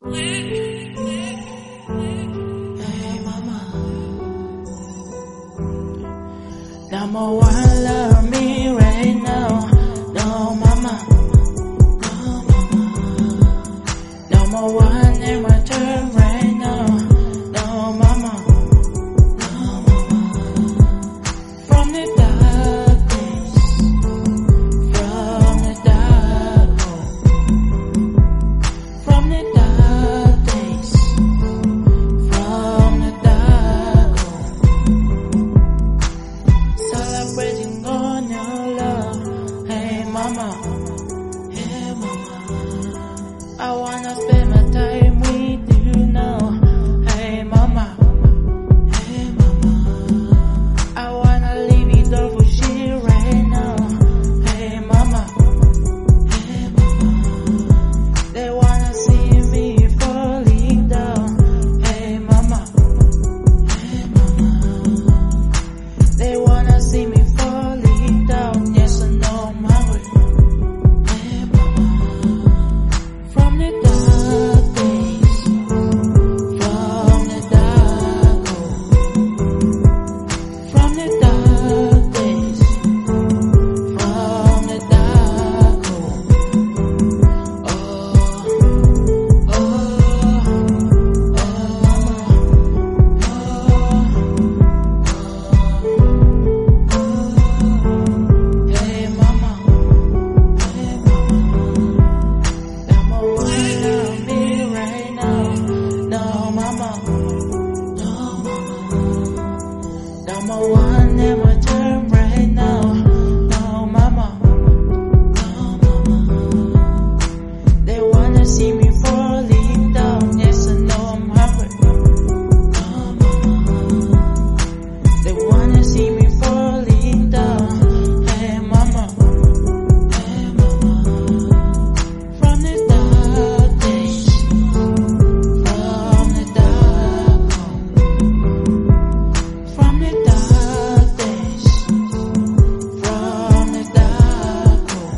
Hey mama, number one, love me right now. No mama, number one in my turn right now. No mama, from the dark days, from the dark home, from the dark days, from the dark home, celebrating on your love. Hey mama, I wanna spend my time with you now. Hey mama, I wanna leave it all for shit right now. Hey mama, they wanna see me falling down. Hey mama, they wanna see me falling down. Yes, I know I'm hungry. From the dark days, from the dark home, from the dark days, from the dark home. Oh, oh, hey mama, number one, love me right now. No mama, number one in my turn right now. No mama, they wanna see me falling down. Yes, I know I'm hungry. They wanna see me falling down. Hey mama, from the dark days, from the dark home, from the dark days, from the dark home.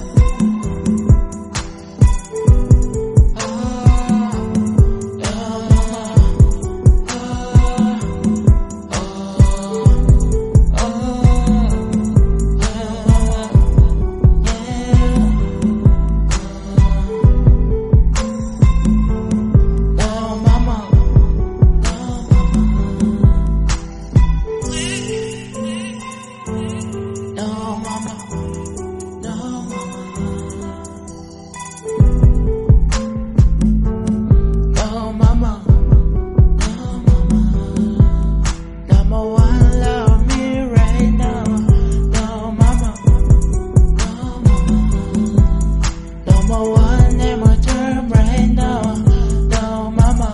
Number one in my turn right now. No mama,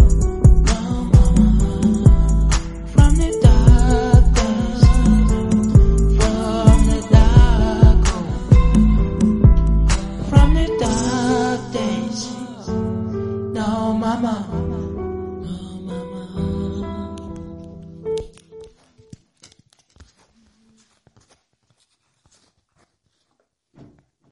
from the dark days, from the dark home, from the dark days. No mama.